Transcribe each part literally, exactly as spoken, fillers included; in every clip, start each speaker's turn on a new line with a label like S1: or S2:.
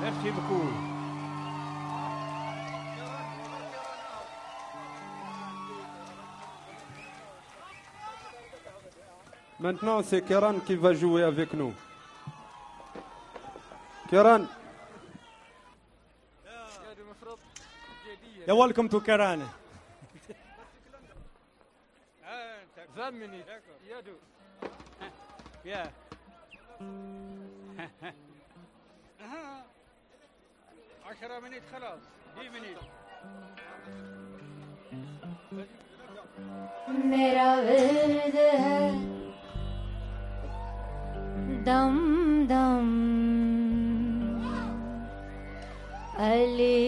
S1: Merci beaucoup. Maintenant, c'est Kéran qui va jouer avec nous. Kéran.
S2: Yeah, welcome to Kéran.
S3: vingt minutes. يدو. Yeah. عشرة minutes خلاص. dix minutes.
S4: मेरा विरद है दम दम अली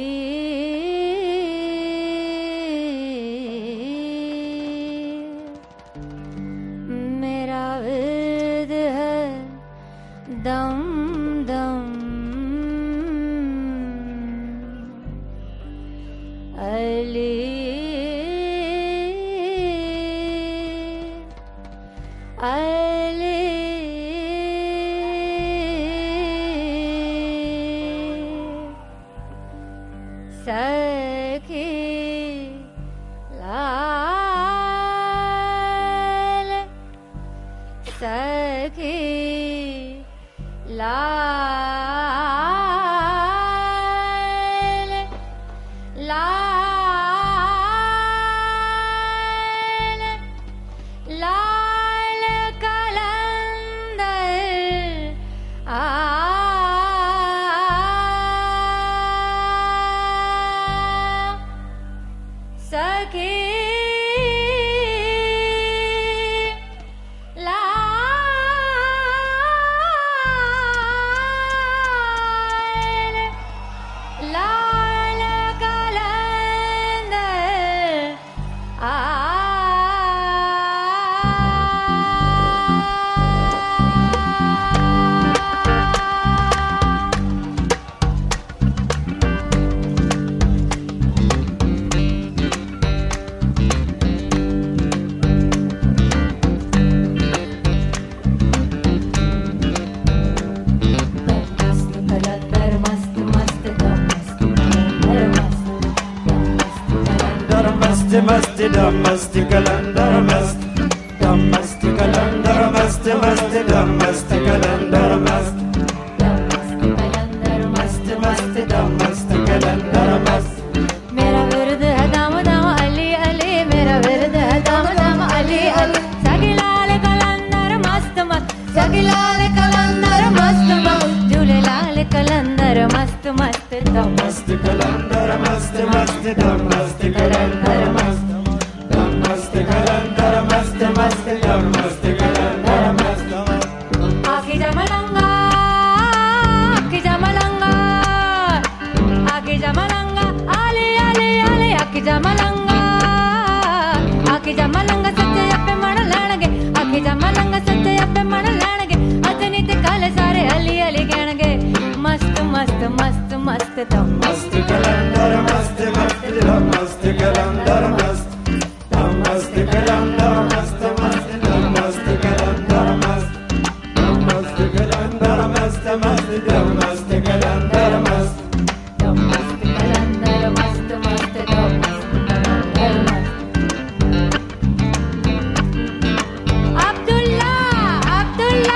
S4: मेरा विरद है दम दम अली अली सखी लाल सखी लाल लाल लाल कलंदर आ सखी लाल लाल कलंदर आ
S5: मस्त दम मस्त कलंदर मस्त दम मस्त कलंदर मस्त मस्त दम मस्त कलंदर मस्त मस्त मस्त दम मस्त कलंदर मस्त
S4: मेरा विरद है दाम दाम अली अली मेरा विरद है दाम दाम अली अली सगी लाल कलंदर मस्त मस्त सगी लाल कलंदर मस्त मस्त झूले लाल कलंदर मस्त मस्त दम
S5: मस्त कलंदर मस्त मस्त दम मस्त कलंदर मस्त दम मस्त कलंदर मस्त मस्त दम मस्त कलंदर मस्त
S4: आखी जमलंगा आखी जमलंगा आखी जमलंगा आले आले आले आखी जमलंगा आखी जमलंगा सच्चे अप्पे मण लैणगे आखी जमलंगा सच्चे अप्पे मण लैणगे अजनी ते काले सारे अली अली कहणगे मस्त मस्त मस्त मस्त दम
S5: मस्त कलंदर मस्त मस्त दम मस्त कलंदर मस्त दम मस्त कलंदर मस्त मस्त दम मस्त कलंदर मस्त दम मस्त कलंदर मस्त मस्त दम मस्त कलंदर मस्त
S4: दम मस्त कलंदर मस्त मस्त दम मस्त कलंदर मस्त अब्दुल्ला अब्दुल्ला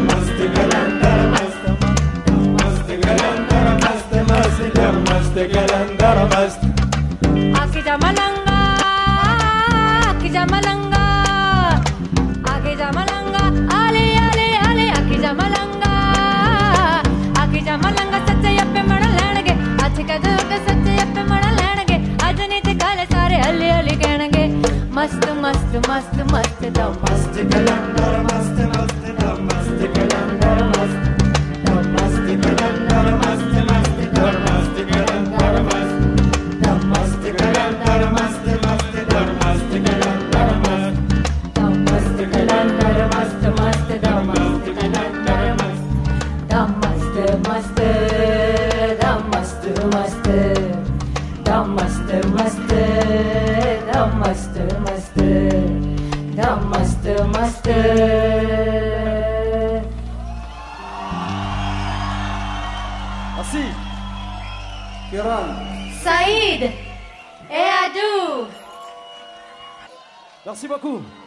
S5: मस्त कलंदर मस्त मस्त कलंदर मस्त मस्त मस्त कलंदर मस्त
S4: आके जा मलंगा आके जा मलंगा आके जा मलंगा आले आले आले आके जा मलंगा आके जा मलंगा सच्चे अप्पे मण लैणगे अच कदों के सच्चे अप्पे मण लैणगे अज नहीं ते कल सारे हली हली कहणगे मस्त मस्त मस्त मस्त दा
S5: मस्त कलंदर मस्त मस्त मस्त कलंदर मस्त मस्त कलंदर मस्त मस्त मस्त कलंदर मस्त मस्त कलंदर मस्त मस्त मस्त कलंदर मस्त मस्त कलंदर मस्त मस्त मस्त कलंदर मस्त
S4: मस्त मस्त दा मस्त मस्त दा मस्त मस्त दा मस्त मस्त दा मस्त मस्त
S1: Assis, Kiran.
S4: Saïd et Adou.
S1: Merci beaucoup.